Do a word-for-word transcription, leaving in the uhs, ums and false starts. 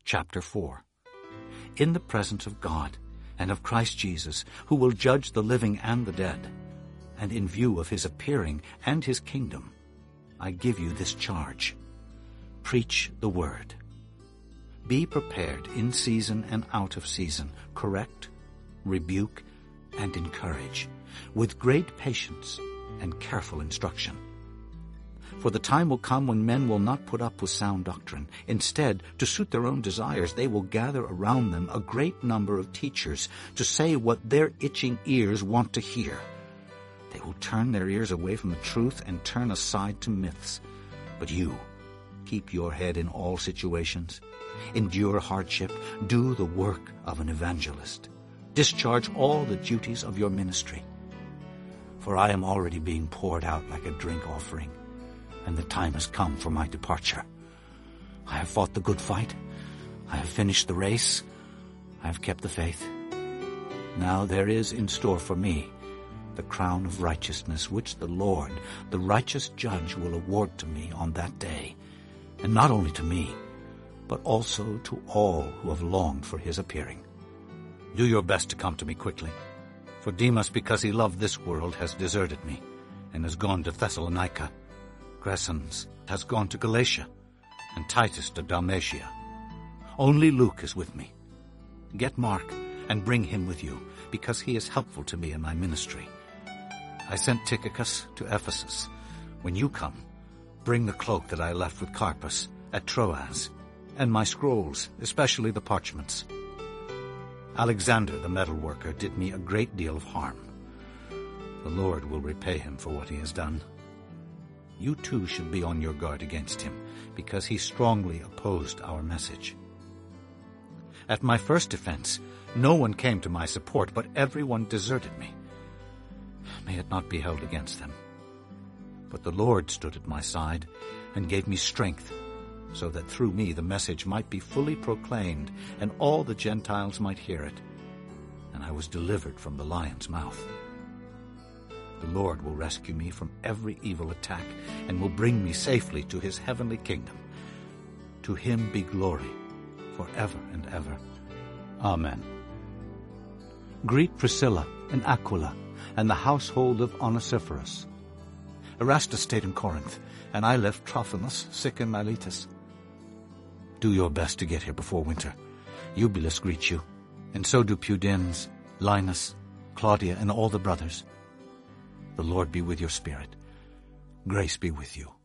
Chapter four. In the presence of God and of Christ Jesus, who will judge the living and the dead, and in view of his appearing and his kingdom, I give you this charge. Preach the word. Be prepared in season and out of season, correct, rebuke, and encourage, with great patience and careful instruction. For the time will come when men will not put up with sound doctrine. Instead, to suit their own desires, they will gather around them a great number of teachers to say what their itching ears want to hear. They will turn their ears away from the truth and turn aside to myths. But you, keep your head in all situations. Endure hardship. Do the work of an evangelist. Discharge all the duties of your ministry. For I am already being poured out like a drink offering, and the time has come for my departure. I have fought the good fight. I have finished the race. I have kept the faith. Now there is in store for me the crown of righteousness, which the Lord, the righteous judge, will award to me on that day, and not only to me, but also to all who have longed for his appearing. Do your best to come to me quickly, for Demas, because he loved this world, has deserted me and has gone to Thessalonica. Crescens has gone to Galatia, and Titus to Dalmatia. Only Luke is with me. Get Mark and bring him with you, because he is helpful to me in my ministry. I sent Tychicus to Ephesus. When you come, bring the cloak that I left with Carpus at Troas, and my scrolls, especially the parchments. Alexander the metalworker did me a great deal of harm. The Lord will repay him for what he has done. You too should be on your guard against him, because he strongly opposed our message. At my first defense, no one came to my support, but everyone deserted me. May it not be held against them. But the Lord stood at my side and gave me strength, so that through me the message might be fully proclaimed, and all the Gentiles might hear it. And I was delivered from the lion's mouth. The Lord will rescue me from every evil attack and will bring me safely to his heavenly kingdom. To him be glory forever and ever. Amen. Greet Priscilla and Aquila and the household of Onesiphorus. Erastus stayed in Corinth, and I left Trophimus sick in Miletus. Do your best to get here before winter. Eubulus greets you, and so do Pudens, Linus, Claudia, and all the brothers. The Lord be with your spirit. Grace be with you.